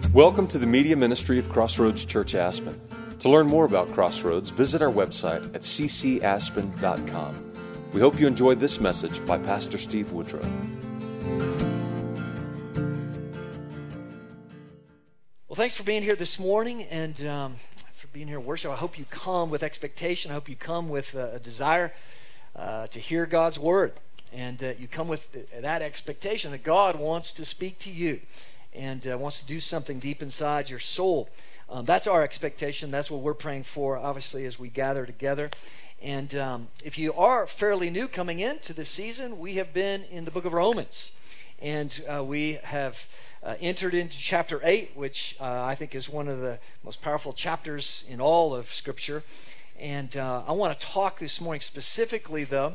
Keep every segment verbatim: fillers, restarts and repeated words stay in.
Welcome to the media ministry of Crossroads Church Aspen. To learn more about Crossroads, visit our website at c c aspen dot com. We hope you enjoyed this message by Pastor Steve Woodrow. Well, thanks for being here this morning and um, for being here in worship. I hope you come with expectation. I hope you come with a, a desire uh, to hear God's word. And uh, you come with that expectation that God wants to speak to you and uh, wants to do something deep inside your soul. Um, that's our expectation. That's what we're praying for, obviously, as we gather together. And um, if you are fairly new coming into this season, we have been in the book of Romans. And uh, we have uh, entered into chapter eight, which uh, I think is one of the most powerful chapters in all of Scripture. And uh, I want to talk this morning specifically, though,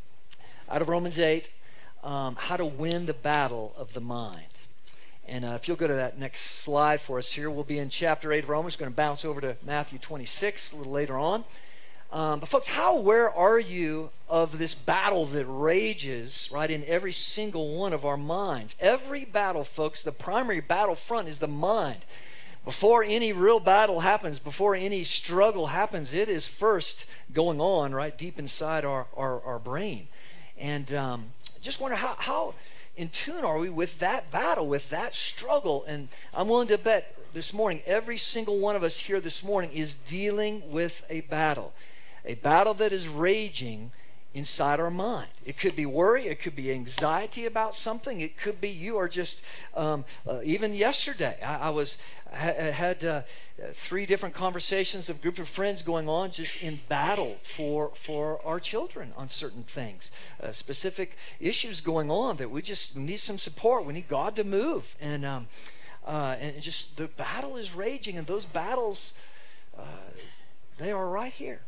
out of Romans eight, um, how to win the battle of the mind. And uh, if you'll go to that next slide for us here, we'll be in chapter eight of Romans. We're going to bounce over to Matthew twenty-six a little later on. Um, but folks, how aware are you of this battle that rages, right, in every single one of our minds? Every battle, folks, the primary battlefront is the mind. Before any real battle happens, before any struggle happens, it is first going on right deep inside our, our, our brain. And um, just wonder how... how in tune are we with that battle, with that struggle? And I'm willing to bet this morning, every single one of us here this morning is dealing with a battle. A battle that is raging inside our mind. It could be worry, it could be anxiety about something, it could be you are just, um, uh, even yesterday, I, I was ha- had uh, three different conversations of a group of friends going on just in battle for for our children on certain things, uh, specific issues going on that we just need some support. We need God to move, and um, uh, and just the battle is raging, and those battles, uh, they are right here.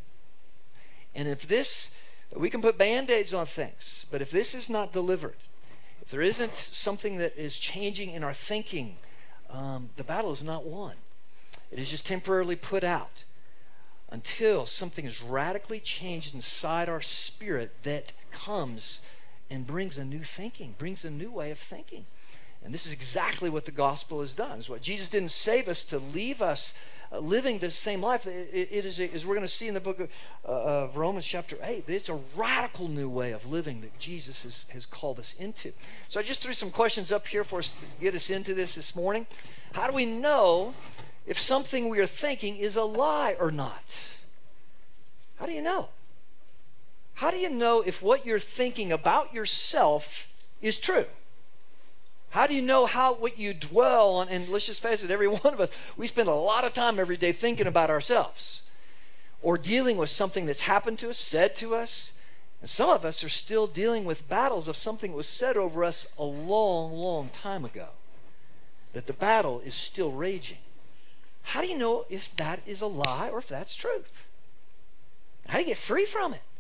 And if this, we can put Band-Aids on things, but if this is not delivered, if there isn't something that is changing in our thinking, um, the battle is not won. It is just temporarily put out until something is radically changed inside our spirit that comes and brings a new thinking, brings a new way of thinking. And this is exactly what the gospel has done. It's what Jesus didn't save us to leave us Uh, living the same life. It, it is, a, as we're going to see in the book of, uh, of Romans chapter eight, it's a radical new way of living that Jesus has, has called us into. So I just threw some questions up here for us to get us into this this morning. How do we know if something we are thinking is a lie or not? How do you know? How do you know if what you're thinking about yourself is true? How do you know how what you dwell on? And let's just face it, every one of us, we spend a lot of time every day thinking about ourselves or dealing with something that's happened to us, said to us. And some of us are still dealing with battles of something that was said over us a long, long time ago. That the battle is still raging. How do you know if that is a lie or if that's truth? How do you get free from it?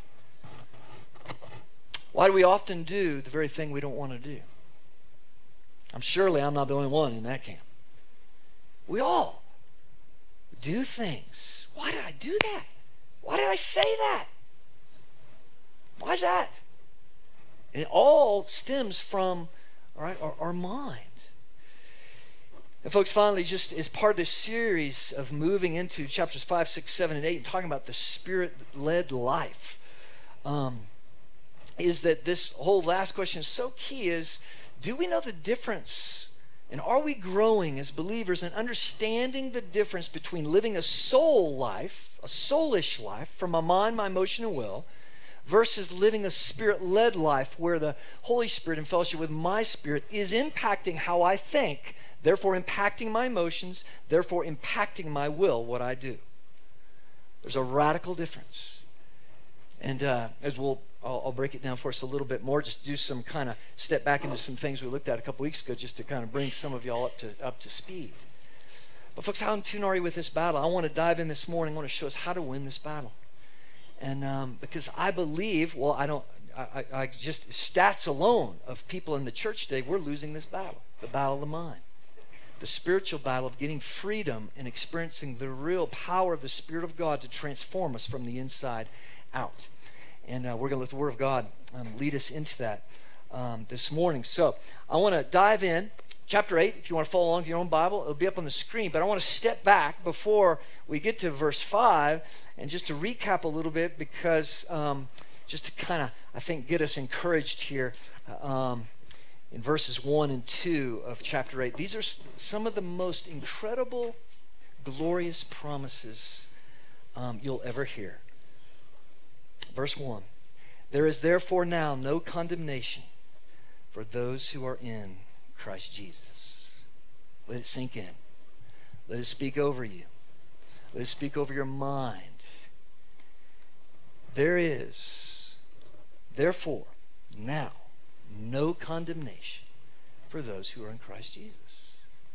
Why do we often do the very thing we don't want to do? I'm surely I'm not the only one in that camp. We all do things. Why did I do that? Why did I say that? Why is that? And it all stems from, all right, our, our mind. And folks, finally, just as part of this series of moving into chapters five, six, seven, and eight, and talking about the Spirit-led life, um, is that this whole last question is so key is, do we know the difference, and are we growing as believers in understanding the difference between living a soul life, a soulish life, from my mind, my emotion, and will, versus living a Spirit-led life where the Holy Spirit in fellowship with my spirit is impacting how I think, therefore impacting my emotions, therefore impacting my will, what I do. There's a radical difference. And uh, as we'll I'll, I'll break it down for us a little bit more, just do some kind of step back into some things we looked at a couple weeks ago just to kind of bring some of y'all up to up to speed. But folks, how in tune are you with this battle? I want to dive in this morning. I want to show us how to win this battle. And um, because I believe, well, I don't, I, I, I just, stats alone of people in the church today, we're losing this battle, the battle of the mind. The spiritual battle of getting freedom and experiencing the real power of the Spirit of God to transform us from the inside out. And uh, we're going to let the Word of God um, lead us into that um, this morning. So I want to dive in chapter eight, if you want to follow along with your own Bible, it'll be up on the screen. But I want to step back before we get to verse five and just to recap a little bit because um, just to kind of, I think, get us encouraged here um, in verses one and two of chapter eight. These are some of the most incredible, glorious promises um, you'll ever hear. Verse one, there is therefore now no condemnation for those who are in Christ Jesus. Let it sink in. Let it speak over you. Let it speak over your mind. There is, therefore, now no condemnation for those who are in Christ Jesus.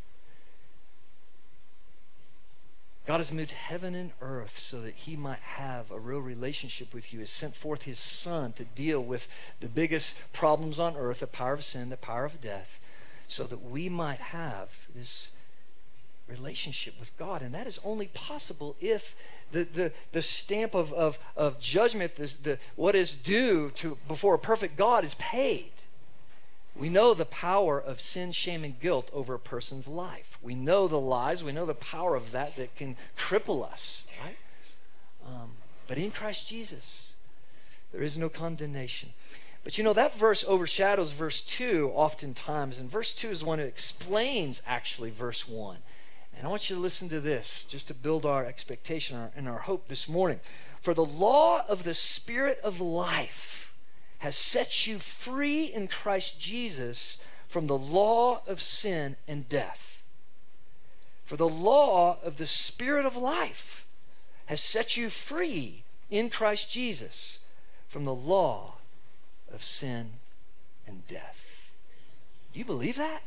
God has moved heaven and earth so that he might have a real relationship with you. He has sent forth his Son to deal with the biggest problems on earth, the power of sin, the power of death, so that we might have this relationship with God. And that is only possible if the, the, the stamp of, of, of judgment, the, the, what is due to before a perfect God is paid. We know the power of sin, shame, and guilt over a person's life. We know the lies. We know the power of that that can cripple us, right? Um, but in Christ Jesus, there is no condemnation. But you know, that verse overshadows verse two oftentimes. And verse two is the one that explains, actually, verse one. And I want you to listen to this, just to build our expectation and our hope this morning. For the law of the Spirit of life has set you free in Christ Jesus from the law of sin and death. For the law of the Spirit of life has set you free in Christ Jesus from the law of sin and death. Do you believe that?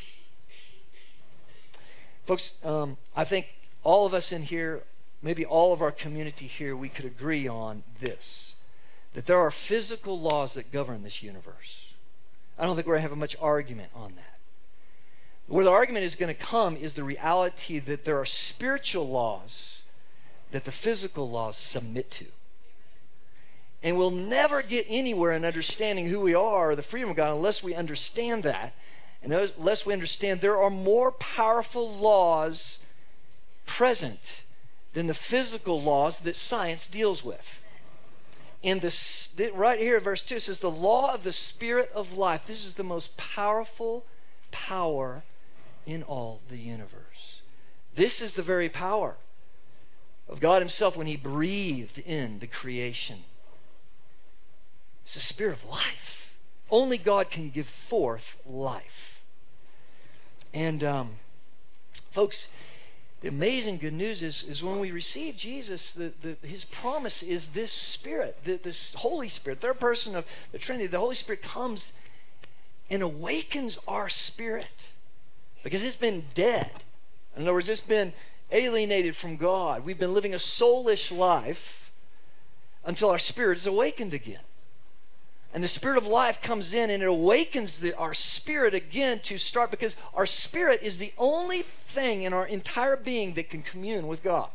Folks, um, I think all of us in here, maybe all of our community here, we could agree on this. That there are physical laws that govern this universe. I don't think we're going to have much argument on that. Where the argument is going to come is the reality that there are spiritual laws that the physical laws submit to. And we'll never get anywhere in understanding who we are or the freedom of God unless we understand that. And unless we understand there are more powerful laws present than the physical laws that science deals with. And this, right here, verse two says, the law of the Spirit of life. This is the most powerful power in all the universe. This is the very power of God himself when he breathed in the creation. It's the Spirit of life. Only God can give forth life. And um, folks, the amazing good news is, is when we receive Jesus, the, the, his promise is this Spirit, the, this Holy Spirit, third person of the Trinity. The Holy Spirit comes and awakens our spirit because it's been dead. In other words, it's been alienated from God. We've been living a soulish life until our spirit is awakened again. And the Spirit of life comes in and it awakens the, our spirit again to start, because our spirit is the only thing in our entire being that can commune with God.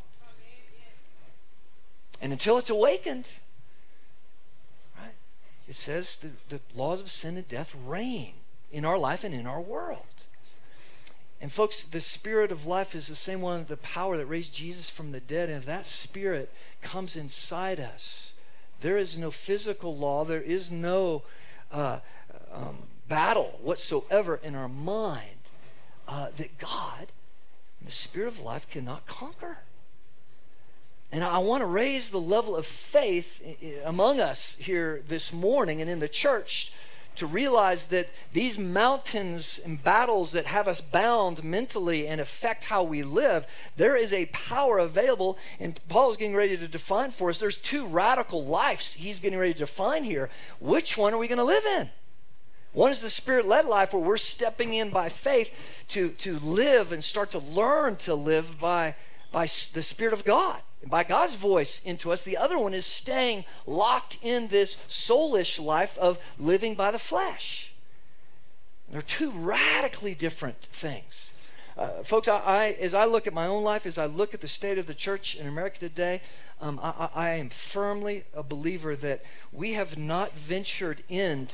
And until it's awakened, right, it says the, the laws of sin and death reign in our life and in our world. And folks, the Spirit of life is the same one, the power that raised Jesus from the dead. And if that Spirit comes inside us, there is no physical law. There is no uh, um, battle whatsoever in our mind uh, that God, the Spirit of life, cannot conquer. And I want to raise the level of faith among us here this morning and in the church to realize that these mountains and battles that have us bound mentally and affect how we live, there is a power available, and Paul is getting ready to define for us. There's two radical lives he's getting ready to define here. Which one are we going to live in? One is the Spirit-led life where we're stepping in by faith to, to live and start to learn to live by, by the Spirit of God, and by God's voice into us. The other one is staying locked in this soulish life of living by the flesh. They're two radically different things. Uh, folks, I, I, as I look at my own life, as I look at the state of the church in America today, um, I, I am firmly a believer that we have not ventured in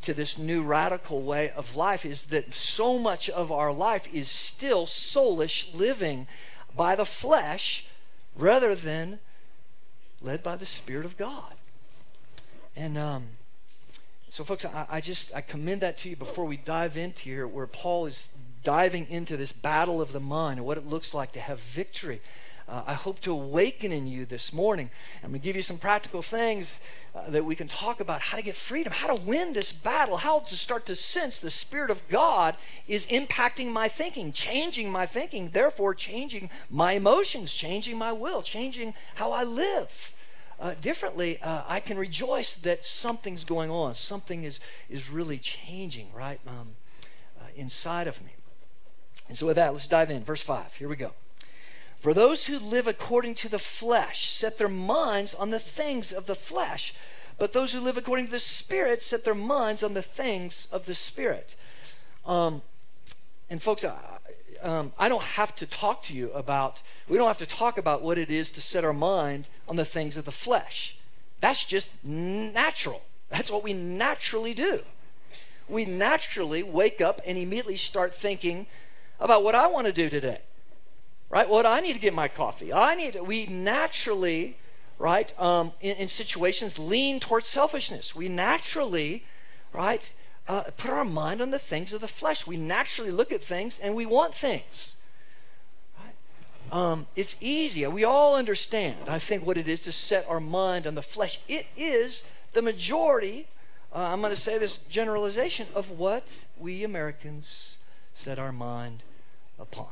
to this new radical way of life is that so much of our life is still soulish, living by the flesh rather than led by the Spirit of God. And um, so folks, I, I just I commend that to you before we dive into here, where Paul is diving into this battle of the mind and what it looks like to have victory. Uh, I hope to awaken in you this morning. I'm going to give you some practical things uh, that we can talk about, how to get freedom, how to win this battle, how to start to sense the Spirit of God is impacting my thinking, changing my thinking, therefore changing my emotions, changing my will, changing how I live uh, differently. Uh, I can rejoice that something's going on. Something is, is really changing, right, um, uh, inside of me. And so with that, let's dive in. Verse five, here we go. For those who live according to the flesh set their minds on the things of the flesh, but those who live according to the Spirit set their minds on the things of the Spirit. Um, and folks, I, um, I don't have to talk to you about, we don't have to talk about what it is to set our mind on the things of the flesh. That's just natural. That's what we naturally do. We naturally wake up and immediately start thinking about what I want to do today. Right? What I need to get my coffee. I need. We naturally, right, um, in, in situations lean towards selfishness. We naturally, right, uh, put our mind on the things of the flesh. We naturally look at things and we want things. Right? Um, it's easy. We all understand, I think, what it is to set our mind on the flesh. It is the majority, uh, I'm going to say this generalization, of what we Americans set our mind upon.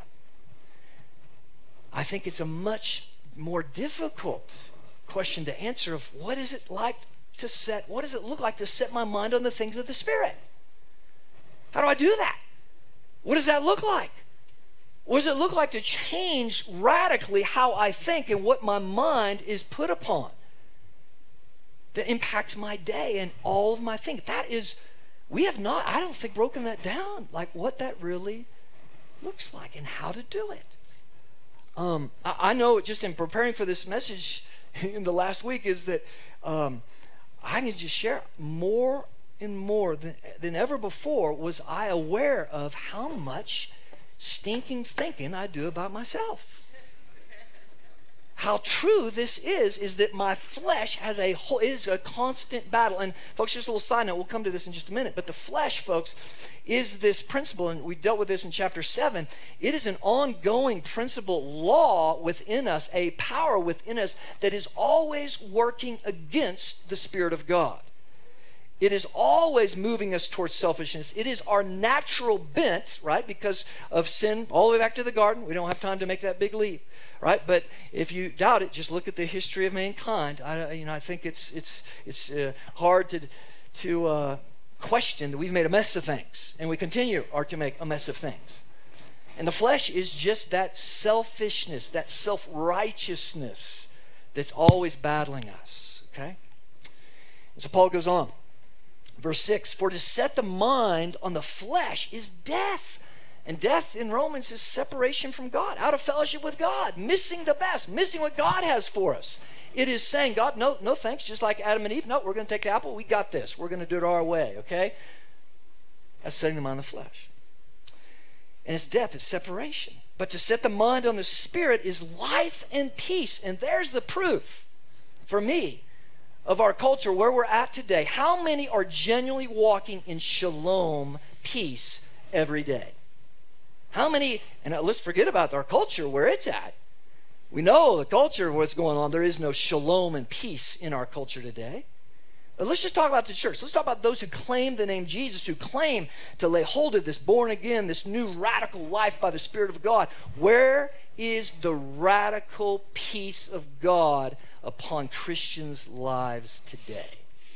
I think it's a much more difficult question to answer of what is it like to set, what does it look like to set my mind on the things of the Spirit? How do I do that? What does that look like? What does it look like to change radically how I think and what my mind is put upon that impacts my day and all of my thinking? That is, we have not, I don't think, broken that down, like what that really looks like and how to do it. Um, I, I know just in preparing for this message in the last week is that um, I can just share more and more than, than ever before was I aware of how much stinking thinking I do about myself. How true this is, is that my flesh has a whole, is a constant battle. And folks, just a little side note, we'll come to this in just a minute, but the flesh, folks, is this principle, and we dealt with this in chapter seven. It is an ongoing principle, law within us, a power within us that is always working against the Spirit of God. It is always moving us towards selfishness. It is our natural bent, right, because of sin all the way back to the garden. We don't have time to make that big leap, right? But if you doubt it, just look at the history of mankind. I, you know, I think it's it's it's uh, hard to to uh, question that we've made a mess of things, and we continue are to make a mess of things. And the flesh is just that selfishness, that self-righteousness that's always battling us. Okay. And so Paul goes on. Verse six, for to set the mind on the flesh is death. And death in Romans is separation from God, out of fellowship with God, missing the best, missing what God has for us. It is saying, God, no, no thanks, just like Adam and Eve. No, we're going to take the apple. We got this. We're going to do it our way, okay? That's setting the mind on the flesh. And it's death, it's separation. But to set the mind on the Spirit is life and peace. And there's the proof for me of our culture, where we're at today. How many are genuinely walking in shalom, peace, every day? How many, and let's forget about our culture, where it's at. We know the culture, what's going on. There is no shalom and peace in our culture today. But let's just talk about the church. Let's talk about those who claim the name Jesus, who claim to lay hold of this born again, this new radical life by the Spirit of God. Where is the radical peace of God upon Christians' lives today?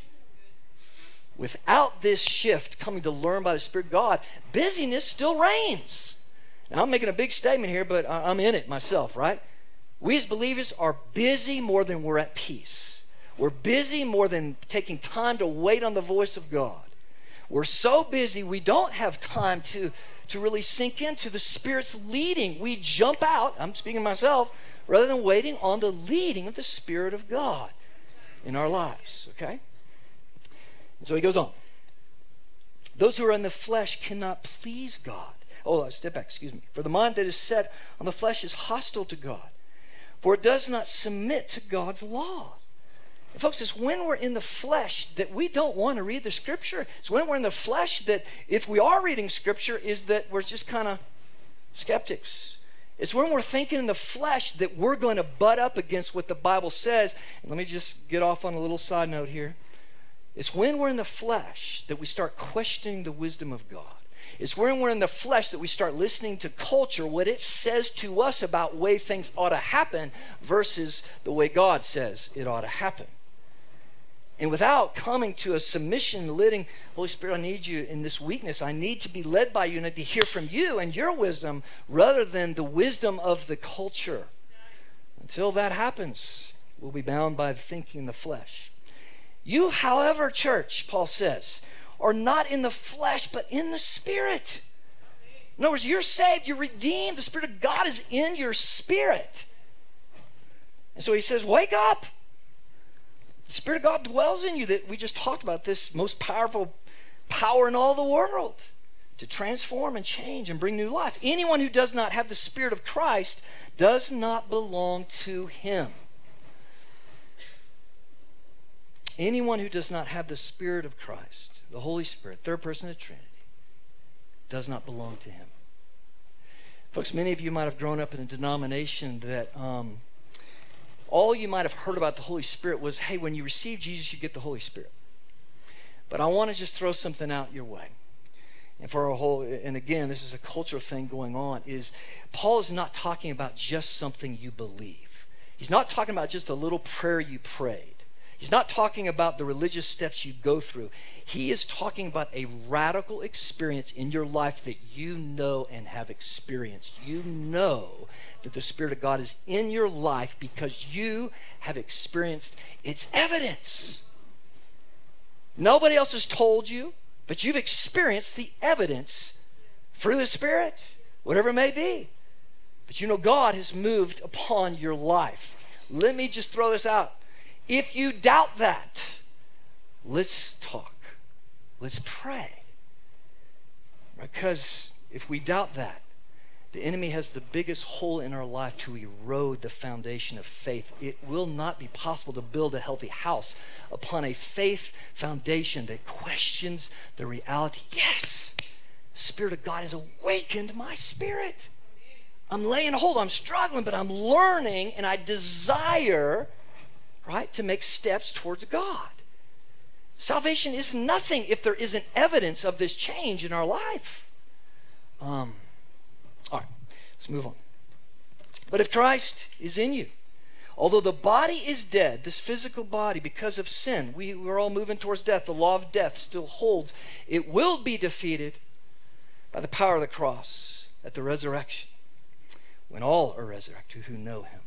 Without this shift coming to learn by the Spirit of God, busyness still reigns. Now, I'm making a big statement here, but I'm in it myself, right? We as believers are busy more than we're at peace. We're busy more than taking time to wait on the voice of God. We're so busy we don't have time to, to really sink into the Spirit's leading. We jump out, I'm speaking to myself, rather than waiting on the leading of the Spirit of God in our lives, okay? And so he goes on. Those who are in the flesh cannot please God. Oh, step back, excuse me. For the mind that is set on the flesh is hostile to God, for it does not submit to God's law. And folks, it's when we're in the flesh that we don't want to read the Scripture. It's when we're in the flesh that if we are reading Scripture is that we're just kind of skeptics. It's when we're thinking in the flesh that we're going to butt up against what the Bible says. And let me just get off on a little side note here. It's when we're in the flesh that we start questioning the wisdom of God. It's when we're in the flesh that we start listening to culture, what it says to us about the way things ought to happen versus the way God says it ought to happen. And without coming to a submission, letting, Holy Spirit, I need you in this weakness. I need to be led by you and I need to hear from you and your wisdom rather than the wisdom of the culture. Until that happens, we'll be bound by the thinking in the flesh. You, however, church, Paul says, are not in the flesh, but in the Spirit. In other words, you're saved, you're redeemed. The Spirit of God is in your spirit. And so he says, wake up. The Spirit of God dwells in you. That we just talked about this most powerful power in all the world to transform and change and bring new life. Anyone who does not have the Spirit of Christ does not belong to him. Anyone who does not have the Spirit of Christ, the Holy Spirit, third person of the Trinity, does not belong to him. Folks, many of you might have grown up in a denomination that um, all you might have heard about the Holy Spirit was, hey, when you receive Jesus, you get the Holy Spirit. But I want to just throw something out your way. And for a whole, and again, this is a cultural thing going on, is Paul is not talking about just something you believe. He's not talking about just a little prayer you prayed. He's not talking about the religious steps you go through. He is talking about a radical experience in your life that you know and have experienced. You know that the Spirit of God is in your life because you have experienced its evidence. Nobody else has told you, but you've experienced the evidence through the Spirit, whatever it may be. But you know God has moved upon your life. Let me just throw this out. If you doubt that, let's talk. Let's pray. Because if we doubt that, the enemy has the biggest hole in our life to erode the foundation of faith. It will not be possible to build a healthy house upon a faith foundation that questions the reality. Yes, the Spirit of God has awakened my spirit. I'm laying hold, I'm struggling, but I'm learning and I desire, right, to make steps towards God. Salvation is nothing if there isn't evidence of this change in our life. Um, all right, let's move on. But if Christ is in you, although the body is dead, this physical body, because of sin, we, we're all moving towards death. The law of death still holds. It will be defeated by the power of the cross at the resurrection, when all are resurrected who know him.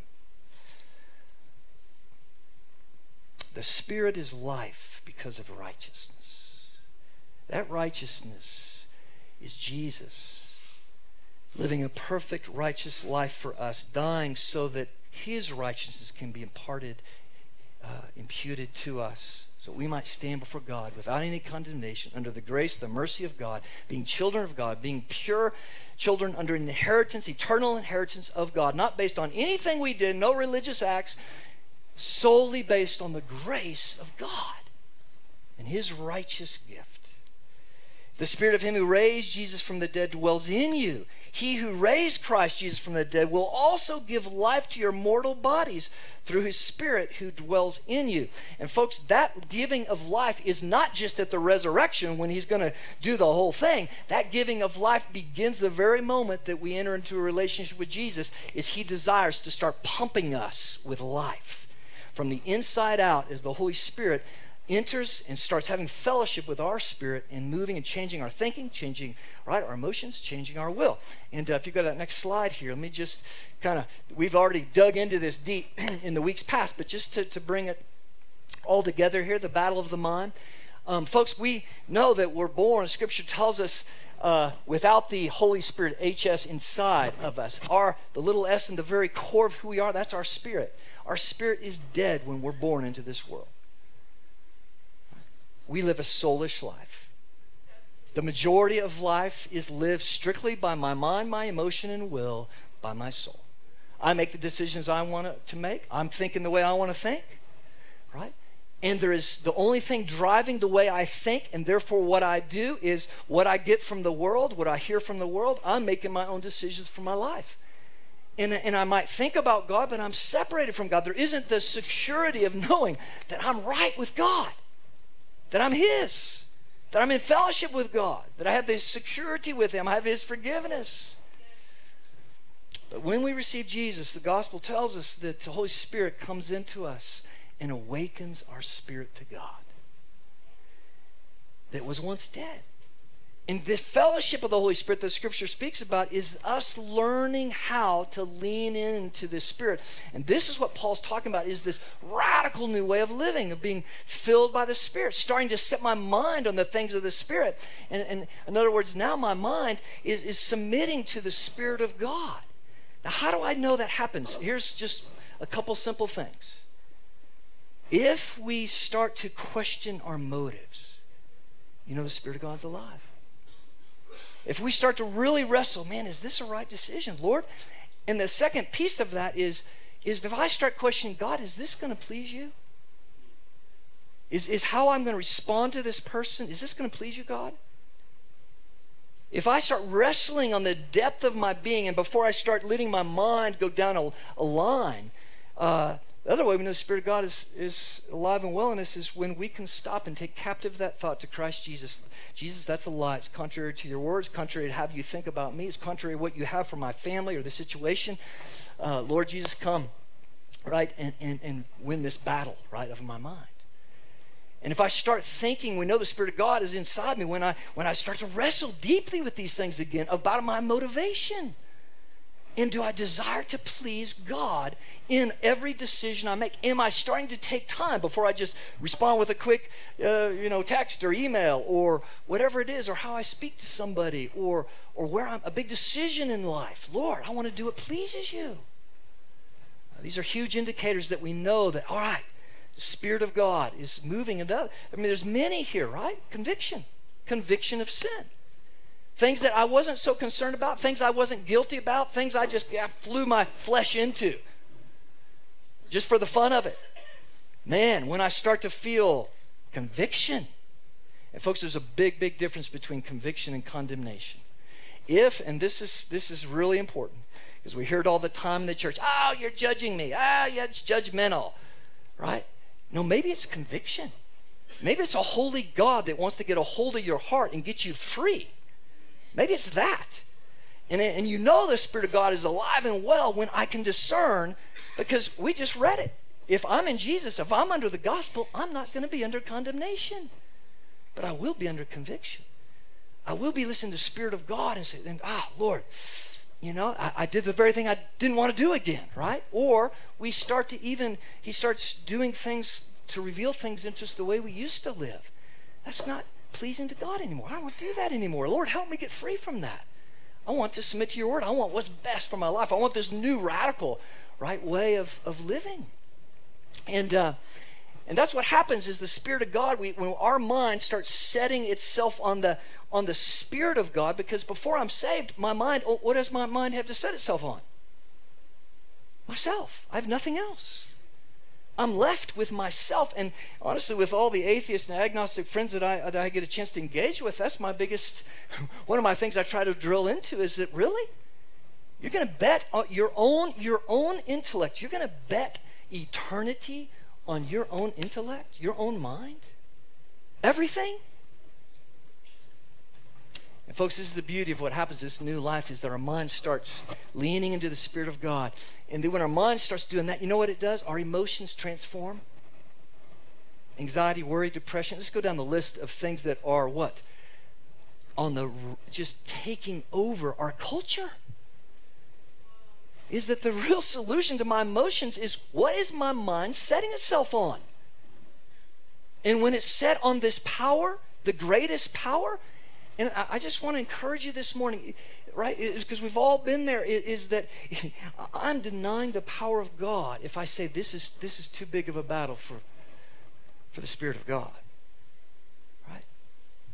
The Spirit is life because of righteousness. That righteousness is Jesus living a perfect righteous life for us, dying so that his righteousness can be imparted, uh, imputed to us, so we might stand before God without any condemnation, under the grace, the mercy of God, being children of God, being pure children under an inheritance, eternal inheritance of God, not based on anything we did, no religious acts, solely based on the grace of God and his righteous gift. The Spirit of him who raised Jesus from the dead dwells in you. He who raised Christ Jesus from the dead will also give life to your mortal bodies through his Spirit who dwells in you. And folks, that giving of life is not just at the resurrection when he's going to do the whole thing. That giving of life begins the very moment that we enter into a relationship with Jesus, is he desires to start pumping us with life from the inside out as the Holy Spirit enters and starts having fellowship with our spirit and moving and changing our thinking, changing, right, our emotions, changing our will. And uh, if you go to that next slide here, let me just kind of, we've already dug into this deep in the weeks past, but just to, to bring it all together here, the battle of the mind. Um, folks, we know that we're born, Scripture tells us, uh, without the Holy Spirit, H S, inside of us. Our, the little s in the very core of who we are, that's our spirit. Our spirit is dead when we're born into this world. We live a soulish life. The majority of life is lived strictly by my mind, my emotion, and will, by my soul. I make the decisions I want to make. I'm thinking the way I want to think, right? And there is the only thing driving the way I think, and therefore what I do is what I get from the world, what I hear from the world. I'm making my own decisions for my life. And, and I might think about God, but I'm separated from God. There isn't the security of knowing that I'm right with God, that I'm His, that I'm in fellowship with God, that I have this security with Him, I have His forgiveness. But when we receive Jesus, the gospel tells us that the Holy Spirit comes into us and awakens our spirit to God that was once dead. And the fellowship of the Holy Spirit that Scripture speaks about is us learning how to lean into this Spirit. And this is what Paul's talking about, is this radical new way of living, of being filled by the Spirit, starting to set my mind on the things of the Spirit. And, and in other words, now my mind is, is submitting to the Spirit of God. Now, how do I know that happens? Here's just a couple simple things. If we start to question our motives, you know the Spirit of God's alive. If we start to really wrestle, man, is this a right decision, Lord? And the second piece of that is, is if I start questioning, God, is this going to please you? Is, is how I'm going to respond to this person, is this going to please you, God? If I start wrestling on the depth of my being, and before I start letting my mind go down a, a line, uh, the other way we know the Spirit of God is, is alive and well in us is when we can stop and take captive that thought to Christ Jesus. Jesus, that's a lie. It's contrary to your words, contrary to how you think about me. It's contrary to what you have for my family or the situation. Uh, Lord Jesus, come, right, and, and, and win this battle, right, of my mind. And if I start thinking, we know the Spirit of God is inside me, when I, when I start to wrestle deeply with these things again about my motivation. And do I desire to please God in every decision I make? Am I starting to take time before I just respond with a quick, uh, you know, text or email or whatever it is, or how I speak to somebody, or or where I'm a big decision in life? Lord, I want to do what pleases you. Now, these are huge indicators that we know that, all right, the Spirit of God is moving. And I mean, there's many here, right? Conviction, conviction of sin. Things that I wasn't so concerned about, things I wasn't guilty about, things I just I flew my flesh into just for the fun of it. Man, when I start to feel conviction, and folks, there's a big, big difference between conviction and condemnation. If, and this is this is really important, because we hear it all the time in the church, oh, you're judging me, ah, oh, yeah, it's judgmental, right? No, maybe it's conviction. Maybe it's a holy God that wants to get a hold of your heart and get you free. Maybe it's that. And, and you know the Spirit of God is alive and well when I can discern, because we just read it. If I'm in Jesus, if I'm under the gospel, I'm not going to be under condemnation, but I will be under conviction. I will be listening to the Spirit of God and say, ah, Lord, you know, I, I did the very thing I didn't want to do again, right? Or we start to even, he starts doing things to reveal things into us the way we used to live. That's not pleasing to God anymore. I don't want to do that anymore. Lord, help me get free from that. I want to submit to your word. I want what's best for my life. I want this new radical, right, way of, of living. And uh, and that's what happens is the Spirit of God, we, when our mind starts setting itself on the on the Spirit of God, because before I'm saved, my mind, what does my mind have to set itself on? Myself. I have nothing else. I'm left with myself. And honestly, with all the atheists and agnostic friends that I, that I get a chance to engage with, that's my biggest, one of my things I try to drill into is that really, you're going to bet on your own, your own intellect. You're going to bet eternity on your own intellect, your own mind, everything. And folks, this is the beauty of what happens this new life, is that our mind starts leaning into the Spirit of God. And then when our mind starts doing that, you know what it does? Our emotions transform. Anxiety, worry, depression. Let's go down the list of things that are what? On the, just taking over our culture. Is that the real solution to my emotions is, what is my mind setting itself on? And when it's set on this power, the greatest power, and I just want to encourage you this morning, right, because we've all been there, is that I'm denying the power of God if I say this is this is too big of a battle for, for the Spirit of God, right?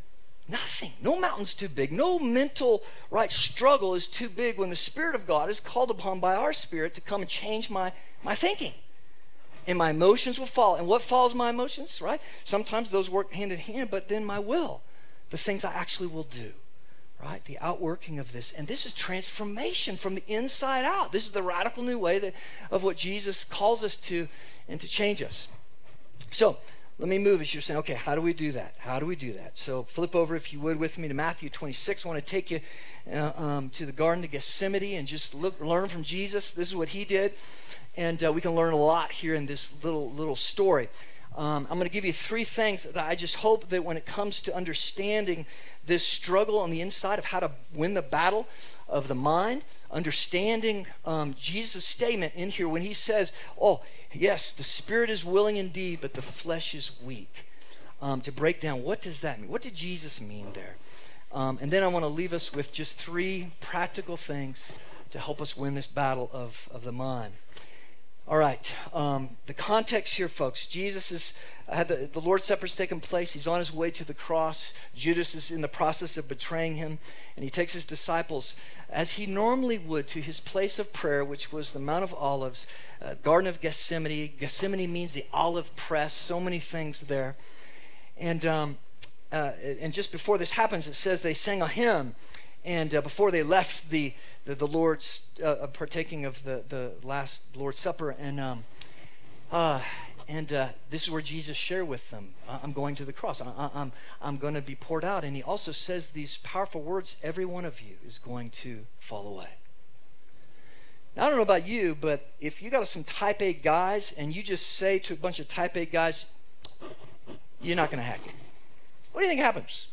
Nothing. No mountain's too big. No mental, right, struggle is too big when the Spirit of God is called upon by our Spirit to come and change my, my thinking. And my emotions will fall. And what follows my emotions, right? Sometimes those work hand in hand, but then my will, the things I actually will do, right? The outworking of this. And this is transformation from the inside out. This is the radical new way that, of what Jesus calls us to and to change us. So, let me move as you're saying, okay, how do we do that? How do we do that? So flip over, if you would, with me to Matthew twenty-six. I want to take you uh, um, to the Garden of Gethsemane and just look, learn from Jesus. This is what he did. And uh, we can learn a lot here in this little, little story. Um, I'm going to give you three things that I just hope that when it comes to understanding this struggle on the inside of how to win the battle of the mind, understanding um, Jesus' statement in here when he says, oh, yes, the spirit is willing indeed, but the flesh is weak. Um, to break down, what does that mean? What did Jesus mean there? Um, and then I want to leave us with just three practical things to help us win this battle of, of the mind. All right, um, the context here, folks. Jesus is had the, the Lord's Supper's taken place. He's on his way to the cross. Judas is in the process of betraying him, and he takes his disciples, as he normally would, to his place of prayer, which was the Mount of Olives, uh, Garden of Gethsemane. Gethsemane means the olive press. So many things there, and um, uh, and just before this happens, it says they sang a hymn. And uh, before they left the the, the Lord's uh, partaking of the, the last Lord's Supper, and um, uh, and uh, this is where Jesus shared with them, I'm going to the cross. I, I'm I'm going to be poured out. And he also says these powerful words: every one of you is going to fall away. Now, I don't know about you, but if you got some type A guys and you just say to a bunch of type A guys, you're not going to hack it, what do you think happens?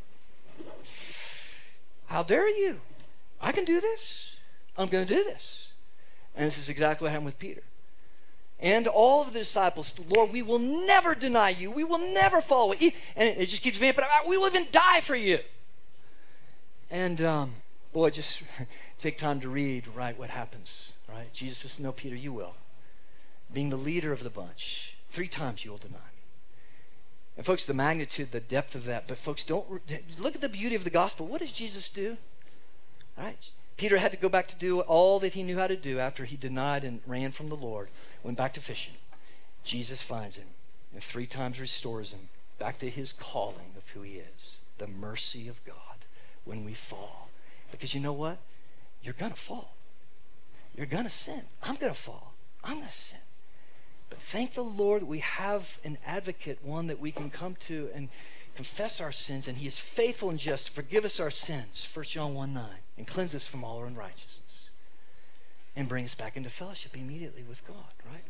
How dare you? I can do this. I'm going to do this. And this is exactly what happened with Peter. And all of the disciples, Lord, we will never deny you. We will never fall away. And it just keeps vamping up. We will even die for you. And um, boy, just take time to read, right, what happens, right? Jesus says, no, Peter, you will. Being the leader of the bunch, three times you will deny me. And folks, the magnitude, the depth of that. But folks, don't look at the beauty of the gospel. What does Jesus do? All right. Peter had to go back to do all that he knew how to do after he denied and ran from the Lord. Went back to fishing. Jesus finds him and three times restores him back to his calling of who he is. The mercy of God when we fall. Because you know what? You're going to fall. You're going to sin. I'm going to fall. I'm going to sin. But thank the Lord that we have an advocate, one that we can come to and confess our sins, and he is faithful and just to forgive us our sins, First John one nine, and cleanse us from all unrighteousness, and bring us back into fellowship immediately with God, right?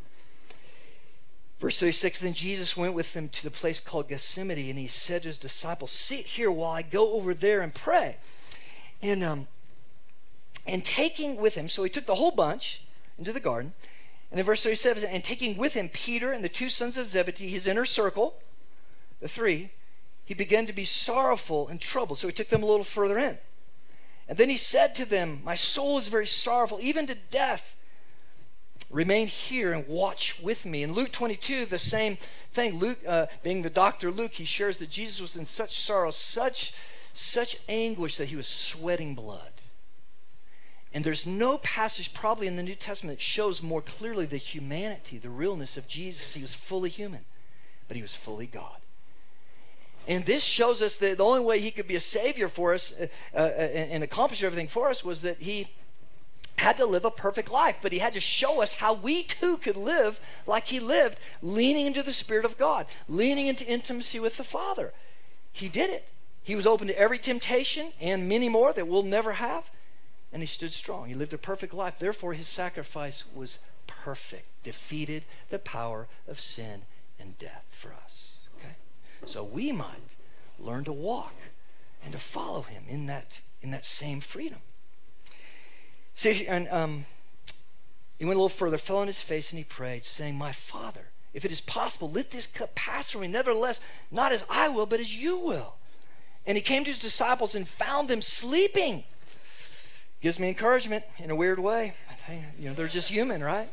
Verse thirty-six, then Jesus went with them to the place called Gethsemane, and he said to his disciples, sit here while I go over there and pray. And, um, and taking with him, so he took the whole bunch into the garden. And then verse thirty-seven, and taking with him Peter and the two sons of Zebedee, his inner circle, the three, he began to be sorrowful and troubled. So he took them a little further in. And then he said to them, my soul is very sorrowful, even to death. Remain here and watch with me. In Luke twenty-two, the same thing. Luke, uh, being the doctor Luke, he shares that Jesus was in such sorrow, such, such anguish that he was sweating blood. And there's no passage probably in the New Testament that shows more clearly the humanity, the realness of Jesus. He was fully human, but he was fully God. And this shows us that the only way he could be a savior for us uh, uh, and accomplish everything for us was that he had to live a perfect life. But he had to show us how we too could live like he lived, leaning into the Spirit of God, leaning into intimacy with the Father. He did it. He was open to every temptation and many more that we'll never have. And he stood strong. He lived a perfect life. Therefore, his sacrifice was perfect, defeated the power of sin and death for us. Okay? So we might learn to walk and to follow him in that, in that same freedom. See, and um, he went a little further, fell on his face, and he prayed, saying, my Father, if it is possible, let this cup pass from me. Nevertheless, not as I will, but as you will. And he came to his disciples and found them sleeping. Gives me encouragement in a weird way. You know, they're just human, right?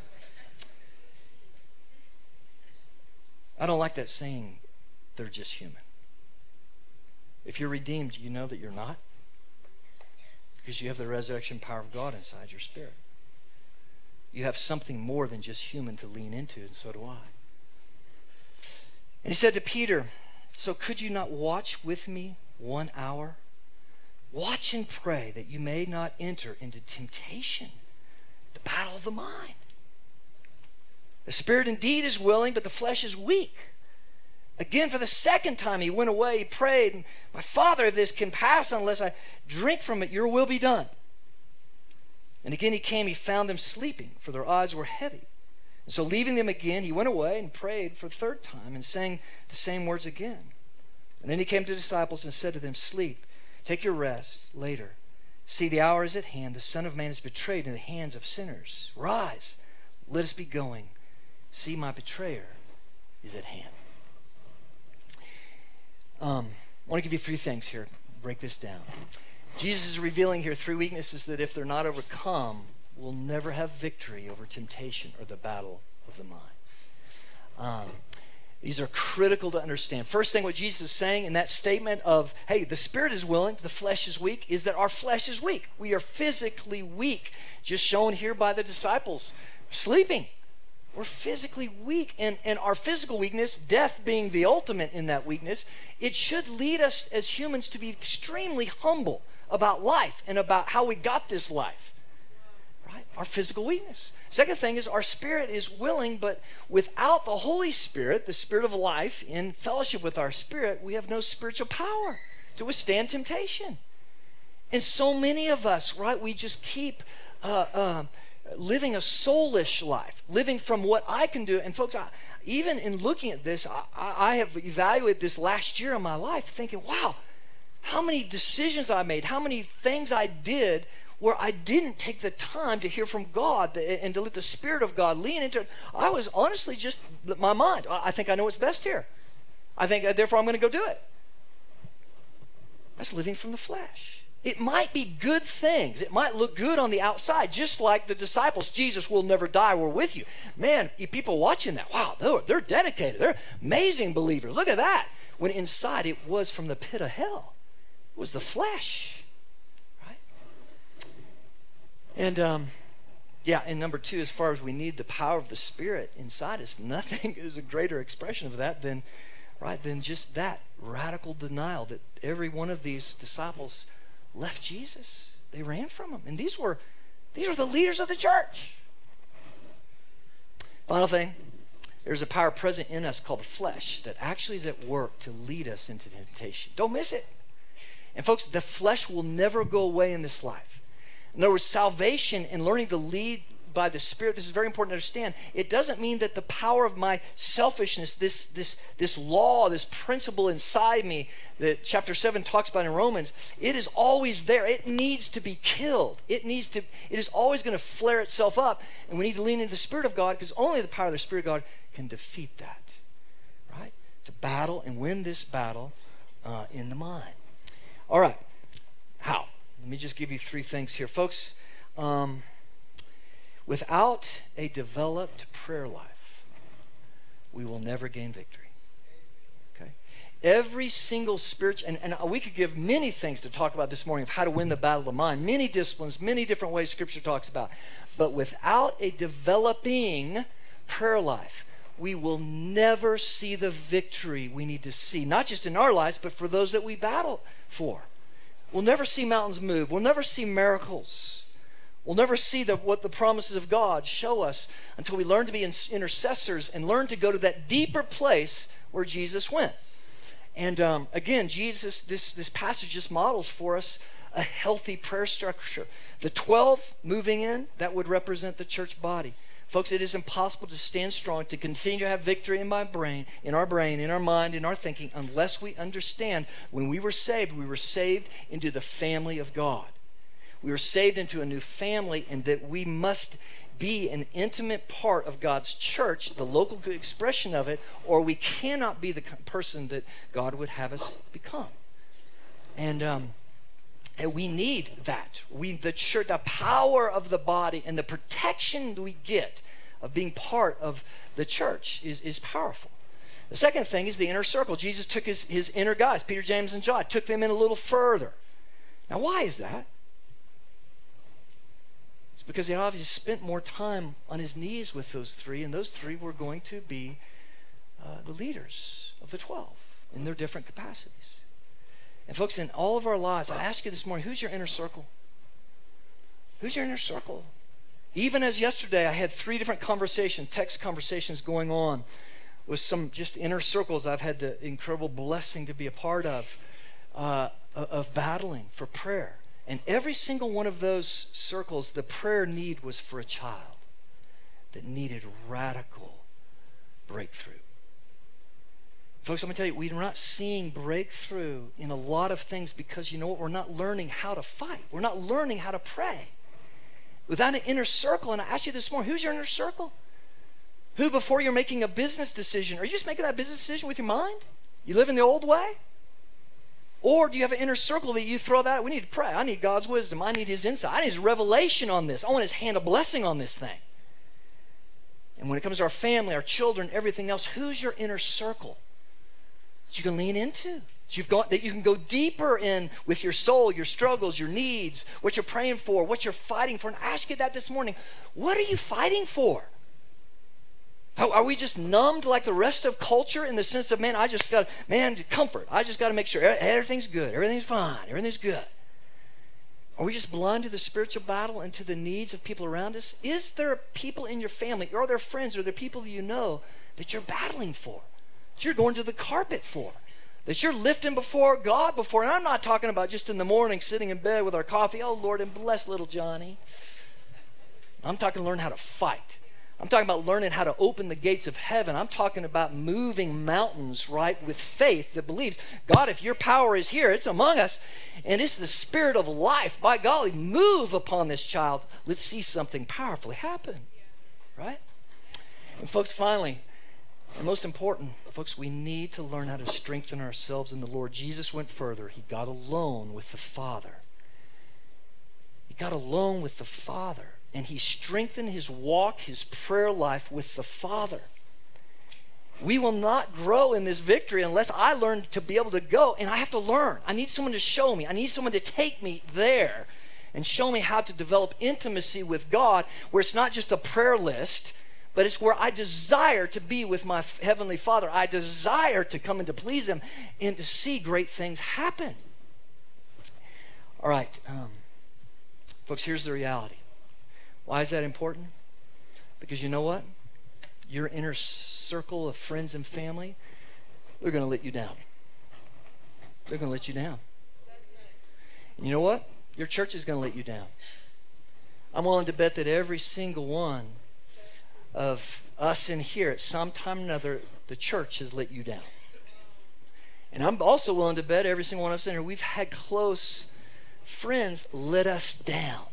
I don't like that saying, they're just human. If you're redeemed, you know that you're not, because you have the resurrection power of God inside your spirit. You have something more than just human to lean into, and so do I. And he said to Peter, so could you not watch with me one hour? Watch and pray that you may not enter into temptation, the battle of the mind. The spirit indeed is willing, but the flesh is weak. Again, for the second time, he went away, he prayed, my Father, if this can pass unless I drink from it, your will be done. And again he came, he found them sleeping, for their eyes were heavy. And so leaving them again, he went away and prayed for the third time and sang the same words again. And then he came to the disciples and said to them, sleep, take your rest later. See, the hour is at hand. The Son of Man is betrayed into the hands of sinners. Rise, let us be going. See, my betrayer is at hand. Um, I want to give you three things here. Break this down. Jesus is revealing here three weaknesses that if they're not overcome, we'll never have victory over temptation or the battle of the mind. Um, these are critical to understand. First thing what Jesus is saying in that statement of, hey, the spirit is willing, the flesh is weak, is that our flesh is weak. We are physically weak, just shown here by the disciples sleeping. We're physically weak, and, and our physical weakness, death being the ultimate in that weakness, it should lead us as humans to be extremely humble about life and about how we got this life, right? Our physical weakness. Second thing is our spirit is willing, but without the Holy Spirit, the Spirit of life, in fellowship with our spirit, we have no spiritual power to withstand temptation. And so many of us, right, we just keep uh, uh, living a soulish life, living from what I can do. And folks, I, even in looking at this, I, I have evaluated this last year in my life thinking, wow, how many decisions I made, how many things I did where I didn't take the time to hear from God and to let the Spirit of God lean into it. I was honestly just, my mind, I think I know what's best here. I think, therefore, I'm going to go do it. That's living from the flesh. It might be good things. It might look good on the outside, just like the disciples. Jesus will never die. We're with you. Man, people watching that, wow, they're, they're dedicated. They're amazing believers. Look at that. When inside it was from the pit of hell. It was the flesh, right? And, um, yeah, and number two, as far as we need the power of the Spirit inside us, nothing is a greater expression of that than, right, than just that radical denial that every one of these disciples left Jesus. They ran from him. And these were these were the leaders of the church. Final thing, there's a power present in us called the flesh that actually is at work to lead us into temptation. Don't miss it. And folks, the flesh will never go away in this life. In other words, salvation and learning to lead by the Spirit, this is very important to understand. It doesn't mean that the power of my selfishness, this, this, this law, this principle inside me that chapter seven talks about in Romans, it is always there. It needs to be killed. It needs to, it is always going to flare itself up. And we need to lean into the Spirit of God, because only the power of the Spirit of God can defeat that, right? To battle and win this battle uh, in the mind. All right. How? Let me just give you three things here. Folks, um, without a developed prayer life, we will never gain victory. Okay? Every single spiritual, and, and we could give many things to talk about this morning of how to win the battle of the mind, many disciplines, many different ways Scripture talks about. But without a developing prayer life, we will never see the victory we need to see, not just in our lives, but for those that we battle for. We'll never see mountains move. We'll never see miracles. We'll never see the, what the promises of God show us until we learn to be intercessors and learn to go to that deeper place where Jesus went. And um, again, Jesus, this, this passage just models for us a healthy prayer structure. The twelve moving in, that would represent the church body. Folks, it is impossible to stand strong, to continue to have victory in my brain, in our brain, in our mind, in our thinking, unless we understand when we were saved, we were saved into the family of God. We were saved into a new family, and that we must be an intimate part of God's church, the local expression of it, or we cannot be the person that God would have us become. And um, and we need that. We, the church, the power of the body and the protection we get of being part of the church is, is powerful. The second thing is the inner circle. Jesus took his, his inner guys, Peter, James, and John, took them in a little further. Now, why is that? It's because he obviously spent more time on his knees with those three, and those three were going to be uh, the leaders of the twelve in their different capacities. And folks, in all of our lives, I ask you this morning, who's your inner circle? Who's your inner circle? Even as yesterday, I had three different conversations, text conversations going on with some just inner circles I've had the incredible blessing to be a part of, uh, of battling for prayer. And every single one of those circles, the prayer need was for a child that needed radical breakthrough. Folks, I'm going to tell you, we're not seeing breakthrough in a lot of things because, you know what, we're not learning how to fight. We're not learning how to pray. Without an inner circle, and I ask you this morning, who's your inner circle? Who, before you're making a business decision, are you just making that business decision with your mind? You live in the old way? Or do you have an inner circle that you throw that? We need to pray. I need God's wisdom. I need his insight. I need his revelation on this. I want his hand of blessing on this thing. And when it comes to our family, our children, everything else, who's your inner circle that you can lean into? That, you've got, that you can go deeper in with your soul, your struggles, your needs, what you're praying for, what you're fighting for. And I ask you that this morning. What are you fighting for? How, are we just numbed like the rest of culture in the sense of, man, I just got, man, comfort. I just got to make sure everything's good. Everything's fine. Everything's good. Are we just blind to the spiritual battle and to the needs of people around us? Is there people in your family, or are there friends, or are there people that you know that you're battling for, that you're going to the carpet for, that you're lifting before God before? And I'm not talking about just in the morning sitting in bed with our coffee. Oh, Lord, and bless little Johnny. I'm talking to learn how to fight. I'm talking about learning how to open the gates of heaven. I'm talking about moving mountains, right, with faith that believes, God, if your power is here, it's among us, and it's the spirit of life. By golly, move upon this child. Let's see something powerfully happen, right? And folks, finally, and most important, folks, we need to learn how to strengthen ourselves in the Lord. Jesus went further. He got alone with the Father. He got alone with the Father. And he strengthened his walk, his prayer life with the Father. We will not grow in this victory unless I learn to be able to go. And I have to learn. I need someone to show me. I need someone to take me there and show me how to develop intimacy with God, where it's not just a prayer list, but it's where I desire to be with my Heavenly Father. I desire to come and to please him and to see great things happen. All right. Um, folks, here's the reality. Why is that important? Because you know what? Your inner circle of friends and family, they're going to let you down. They're going to let you down. That's nice. And you know what? Your church is going to let you down. I'm willing to bet that every single one of us in here, at some time or another, the church has let you down. And I'm also willing to bet every single one of us in here, we've had close friends let us down.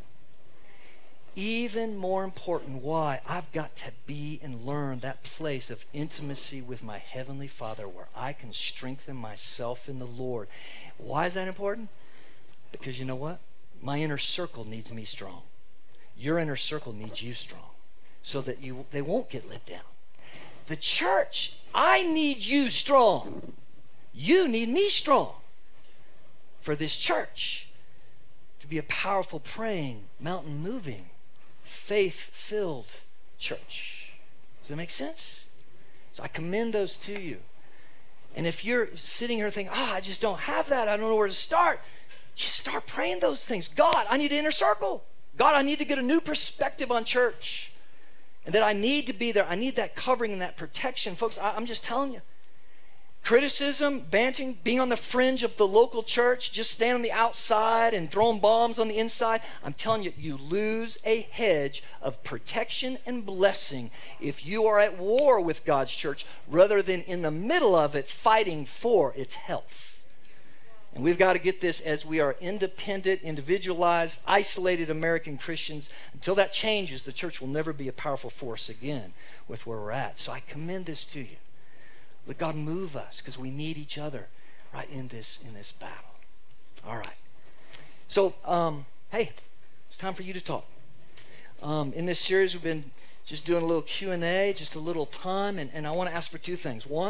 Even more important, why? I've got to be and learn that place of intimacy with my Heavenly Father where I can strengthen myself in the Lord. Why is that important? Because you know what? My inner circle needs me strong. Your inner circle needs you strong so that you they won't get let down. The church, I need you strong. You need me strong for this church to be a powerful, praying, mountain-moving, faith-filled church. Does that make sense? So I commend those to you. And if you're sitting here thinking, oh, I just don't have that, I don't know where to start, just start praying those things. God, I need an inner circle. God, I need to get a new perspective on church. And that I need to be there. I need that covering and that protection. Folks, I, I'm just telling you. Criticism, banting, being on the fringe of the local church, just standing on the outside and throwing bombs on the inside. I'm telling you, you lose a hedge of protection and blessing if you are at war with God's church rather than in the middle of it fighting for its health. And we've got to get this as we are independent, individualized, isolated American Christians. Until that changes, the church will never be a powerful force again with where we're at. So I commend this to you. Let God move us because we need each other right in this in this battle. All right. So, um, hey, it's time for you to talk. Um, in this series, we've been just doing a little Q and A, just a little time, and, and I want to ask for two things. One,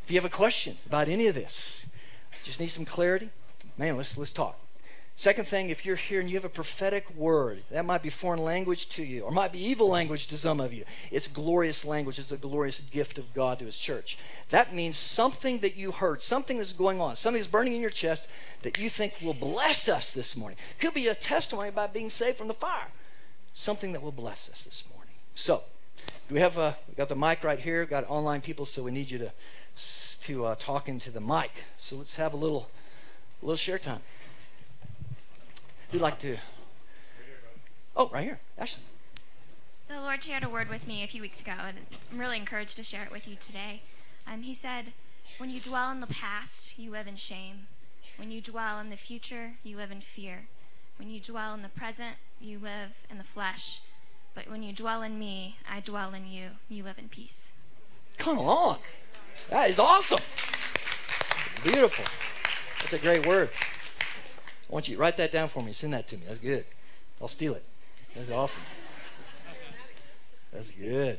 If you have a question about any of this, just need some clarity, man, let's let's talk. Second thing, if you're here and you have a prophetic word, that might be foreign language to you, or might be evil language to some of you. It's glorious language. It's a glorious gift of God to his church. That means something that you heard, something that's going on, something that's burning in your chest that you think will bless us this morning. Could be a testimony about being saved from the fire. Something that will bless us this morning. So, do we have a, we got the mic right here, got online people, so we need you to, to uh, talk into the mic. So let's have a little, a little share time. Who'd like to? Oh, right here. Ashley. The Lord shared a word with me a few weeks ago, and I'm really encouraged to share it with you today. Um, he said, when you dwell in the past, you live in shame. When you dwell in the future, you live in fear. When you dwell in the present, you live in the flesh. But when you dwell in me, I dwell in you. You live in peace. Come on. That is awesome. Beautiful. That's a great word. I want you to write that down for me. Send that to me. That's good. I'll steal it. That's awesome. That's good.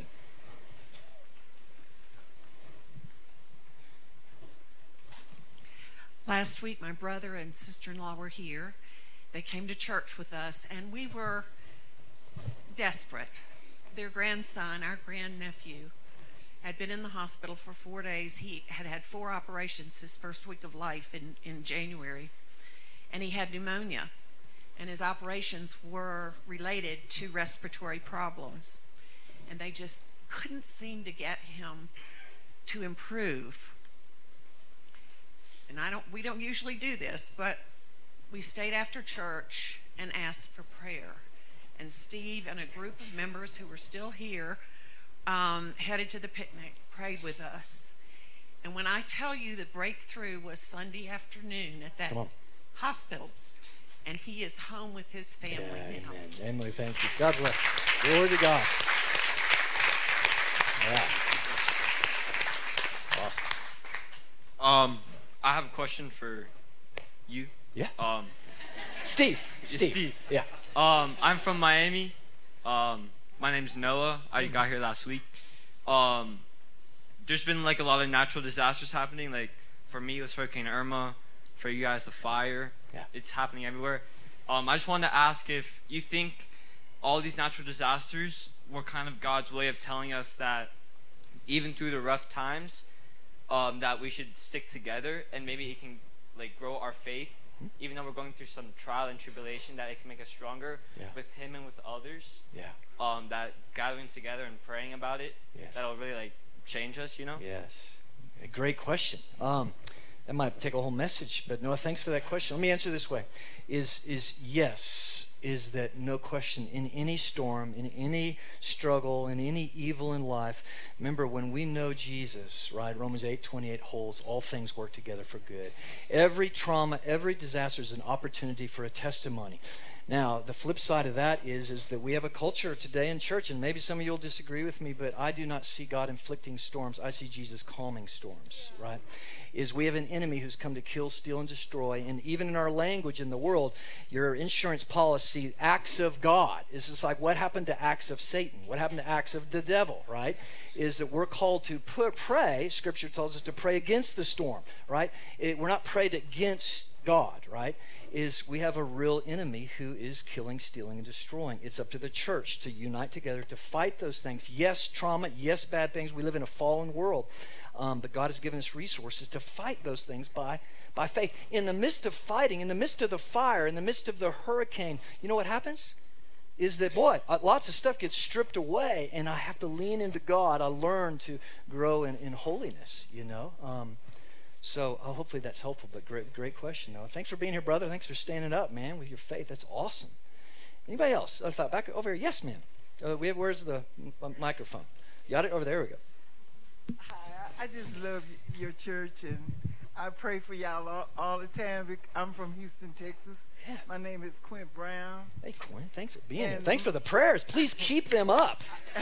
Last week, my brother and sister-in-law were here. They came to church with us, and we were desperate. Their grandson, our grandnephew, had been in the hospital for four days. He had had four operations his first week of life in, in January. And he had pneumonia, and his operations were related to respiratory problems, and they just couldn't seem to get him to improve. And I don't we don't usually do this, but we stayed after church and asked for prayer, and Steve and a group of members who were still here um, headed to the picnic, prayed with us. And when I tell you the breakthrough was Sunday afternoon at that hospital, and he is home with his family yeah, now. Amen. Emily, thank you. God bless. Glory to God. Yeah. Awesome. Um, I have a question for you. Yeah. Um, Steve. Steve. Steve. Yeah. Um, I'm from Miami. Um, my name's Noah. I mm-hmm. got here last week. Um, there's been like a lot of natural disasters happening. Like for me, it was Hurricane Irma. For you guys, the fire, yeah. It's happening everywhere. Um, I just wanted to ask if you think all these natural disasters were kind of God's way of telling us that even through the rough times, um, that we should stick together, and maybe it can like grow our faith, mm-hmm. even though we're going through some trial and tribulation, that it can make us stronger yeah. with Him and with others. Yeah. Um, that gathering together and praying about it, yes. that'll really like change us, you know? Yes. A great question. Um, That might take a whole message, but Noah, thanks for that question. Let me answer this way. Is is yes, is that no question, in any storm, in any struggle, in any evil in life, remember when we know Jesus, right, Romans eight twenty-eight holds, all things work together for good. Every trauma, every disaster is an opportunity for a testimony. Now, the flip side of that is, is that we have a culture today in church, and maybe some of you will disagree with me, but I do not see God inflicting storms. I see Jesus calming storms, right? Is we have an enemy who's come to kill, steal, and destroy. And even in our language in the world, your insurance policy, acts of God, is just like what happened to acts of Satan? What happened to acts of the devil, right? Is that we're called to put, pray. Scripture tells us to pray against the storm, right? It, we're not prayed against God, right? Is we have a real enemy who is killing, stealing, and destroying. It's up to the church to unite together to fight those things. Yes, trauma. Yes, bad things. We live in a fallen world. Um, but God has given us resources to fight those things by, by faith. In the midst of fighting, in the midst of the fire, in the midst of the hurricane, you know what happens? Is that, boy, uh, lots of stuff gets stripped away, and I have to lean into God. I learn to grow in, in holiness, you know. Um, so uh, hopefully that's helpful, but great great question, though. Thanks for being here, brother. Thanks for standing up, man, with your faith. That's awesome. Anybody else? I thought back over here. Yes, ma'am. Uh, we have, where's the m- microphone? You got it? Over there we go. Hi, I just love your church, and I pray for y'all all, all the time. I'm from Houston, Texas. Yeah. My name is Quint Brown. Hey, Quint, thanks for being and here. Thanks for the prayers. Please keep them up.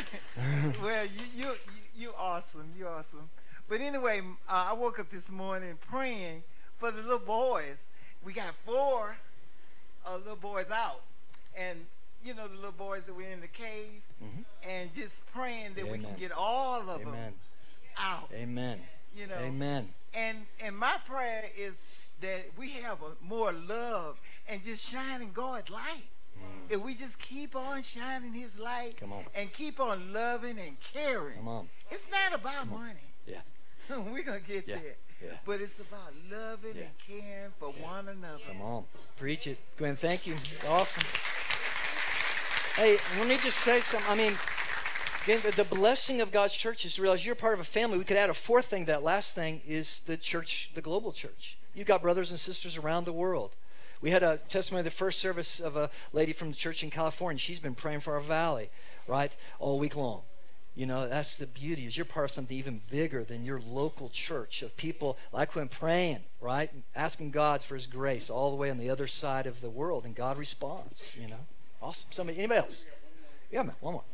Well, you you you you awesome. You're awesome. But anyway, uh, I woke up this morning praying for the little boys. We got four uh, little boys out, and you know the little boys that were in the cave, mm-hmm. and just praying that Amen. we can get all of Amen. them out. Amen. You know. Amen. And and my prayer is that we have a more love and just shining God's light. Mm. If we just keep on shining His light, Come on. and keep on loving and caring. Come on. It's not about money. Yeah. We're gonna get Yeah. there. Yeah. But it's about loving Yeah. and caring for Yeah. one another. Come on. Preach it. Gwen, thank you. Awesome. Hey, let me just say something. I mean, again, the, the blessing of God's church is to realize you're part of a family. We could add a fourth thing. That last thing is the church, the global church. You've got brothers and sisters around the world. We had a testimony of the first service of a lady from the church in California. She's been praying for our valley, right, all week long. You know, that's the beauty, is you're part of something even bigger than your local church, of people like when praying, right, asking God for His grace all the way on the other side of the world, and God responds, you know. Awesome. Somebody, anybody else? Yeah, man, one more.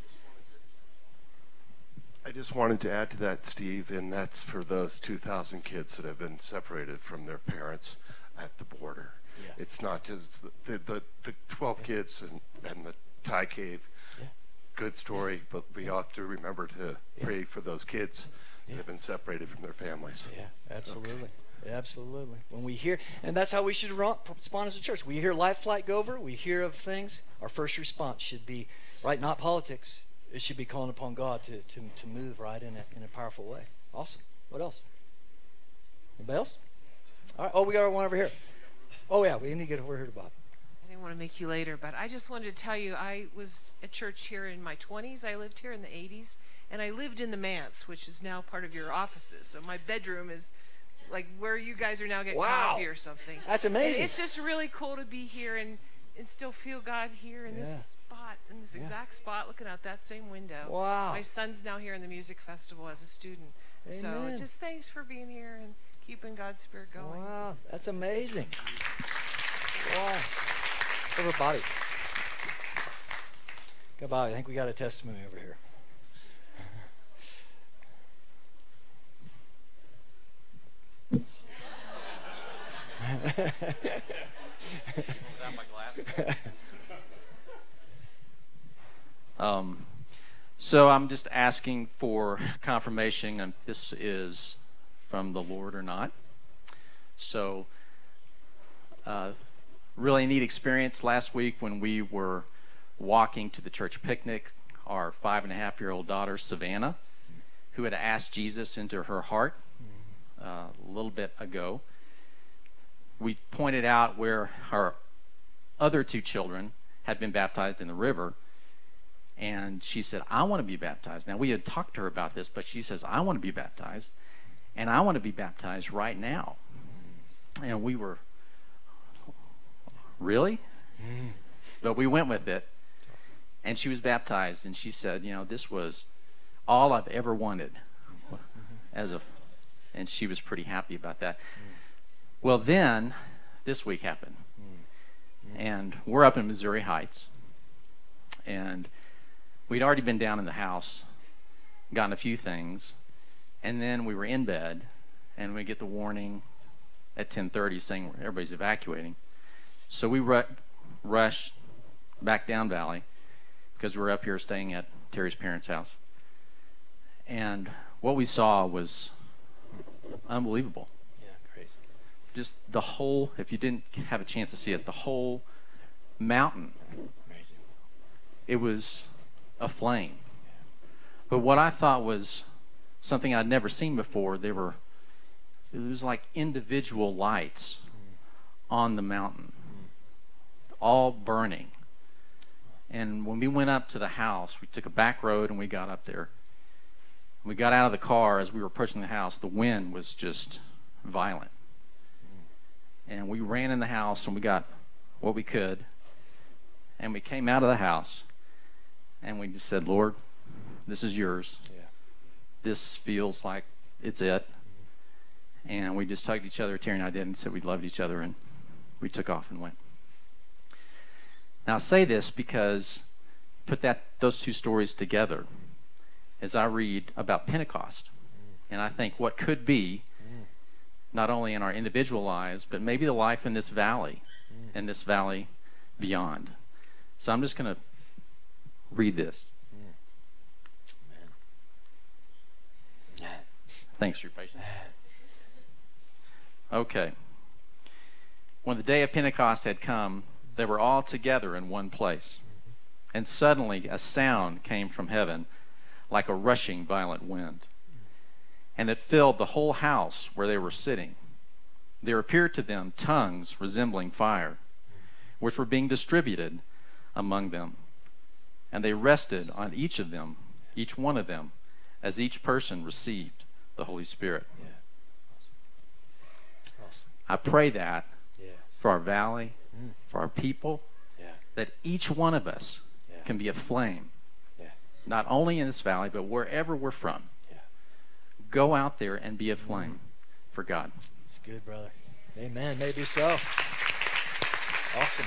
I just wanted to add to that, Steve, and that's for those two thousand kids that have been separated from their parents at the border. Yeah. It's not just the the, the twelve yeah. kids and, and the Thai cave. Yeah. Good story, but we have to remember to yeah. pray for those kids that yeah. have been separated from their families. Yeah, absolutely. Okay. Absolutely. When we hear, and that's how we should respond as a church. We hear Life Flight go over, we hear of things, our first response should be, right, not politics. It should be calling upon God to, to, to move, right, in a, in a powerful way. Awesome. What else? Anybody else? All right. Oh, we got one over here. Oh, yeah. We need to get over here to Bob. I didn't want to make you later, but I just wanted to tell you, I was at church here in my twenties. I lived here in the eighties, and I lived in the manse, which is now part of your offices. So my bedroom is like where you guys are now getting wow. coffee or something. That's amazing. And it's just really cool to be here and, and still feel God here in yeah. this spot, in this yeah. exact spot, looking out that same window. Wow. My son's now here in the music festival as a student. Amen. So just thanks for being here and keeping God's Spirit going. Wow, that's amazing. Wow. Over Bobby. Go Bobby. I think we got a testimony over here. um, so I'm just asking for confirmation if this is from the Lord or not. So, uh, really neat experience last week when we were walking to the church picnic. Our five and a half year old daughter, Savannah, who had asked Jesus into her heart uh, a little bit ago, we pointed out where our other two children had been baptized in the river, and she said, I want to be baptized. Now, we had talked to her about this, but she says, I want to be baptized, and I want to be baptized right now. And we were, really? Mm. But we went with it, and she was baptized, and she said, you know, this was all I've ever wanted, as a, and she was pretty happy about that. Mm. Well, then, this week happened, mm. Mm. and we're up in Missouri Heights, and we'd already been down in the house, gotten a few things, and then we were in bed, and we get the warning at ten thirty saying everybody's evacuating. So we ru- rushed back down Valley because we were up here staying at Terry's parents' house. And what we saw was unbelievable. Yeah, crazy. Just the whole, if you didn't have a chance to see it, the whole mountain. Amazing. It was aflame. But what I thought was something I'd never seen before, they were, it was like individual lights mm. on the mountain, mm. all burning. And when we went up to the house, we took a back road and we got up there. We got out of the car. As we were approaching the house, the wind was just violent. Mm. And we ran in the house and we got what we could. And we came out of the house and we just said, Lord, this is yours. Yeah. This feels like it's it. And we just hugged each other, Terry and I did, and said we loved each other, and we took off and went. Now I say this because put that those two stories together as I read about Pentecost, and I think what could be not only in our individual lives, but maybe the life in this valley and this valley beyond. So I'm just going to read this. Thanks for your patience. Okay. When the day of Pentecost had come, they were all together in one place. And suddenly a sound came from heaven like a rushing violent wind. And it filled the whole house where they were sitting. There appeared to them tongues resembling fire, which were being distributed among them. And they rested on each of them, each one of them, as each person received the Holy Spirit. Yeah. Awesome. Awesome. I pray that Yeah. for our valley, Mm. for our people, Yeah. that each one of us Yeah. can be a flame, Yeah. not only in this valley, but wherever we're from. Yeah. Go out there and be a flame for God. It's good, brother. Amen. Maybe so. Awesome.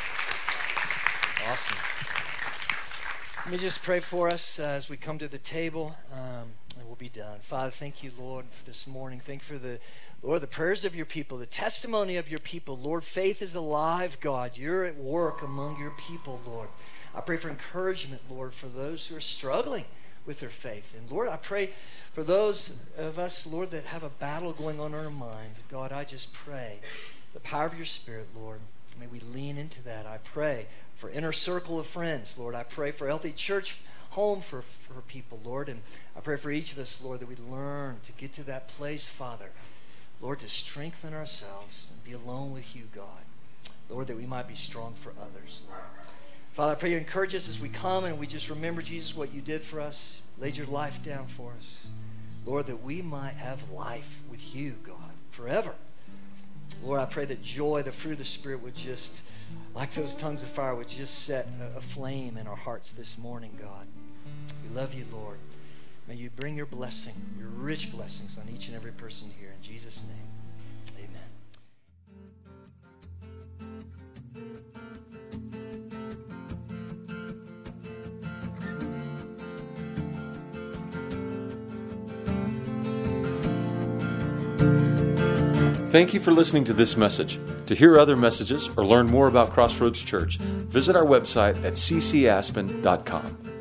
Awesome. Let me just pray for us uh, as we come to the table, um, and we'll be done. Father, thank you, Lord, for this morning. Thank you for the, Lord, the prayers of your people, the testimony of your people. Lord, faith is alive, God. You're at work among your people, Lord. I pray for encouragement, Lord, for those who are struggling with their faith. And Lord, I pray for those of us, Lord, that have a battle going on in our mind. God, I just pray the power of your Spirit, Lord. May we lean into that. I pray for inner circle of friends, Lord. I pray for a healthy church home for, for people, Lord. And I pray for each of us, Lord, that we learn to get to that place, Father, Lord, to strengthen ourselves and be alone with you, God. Lord, that we might be strong for others, Lord. Father, I pray you encourage us as we come and we just remember, Jesus, what you did for us, laid your life down for us. Lord, that we might have life with you, God, forever. Lord, I pray that joy, the fruit of the Spirit, would just, like those tongues of fire, would just set a, a flame in our hearts this morning, God. We love you, Lord. May you bring your blessing, your rich blessings on each and every person here. In Jesus' name, amen. Thank you for listening to this message. To hear other messages or learn more about Crossroads Church, visit our website at c c aspen dot com.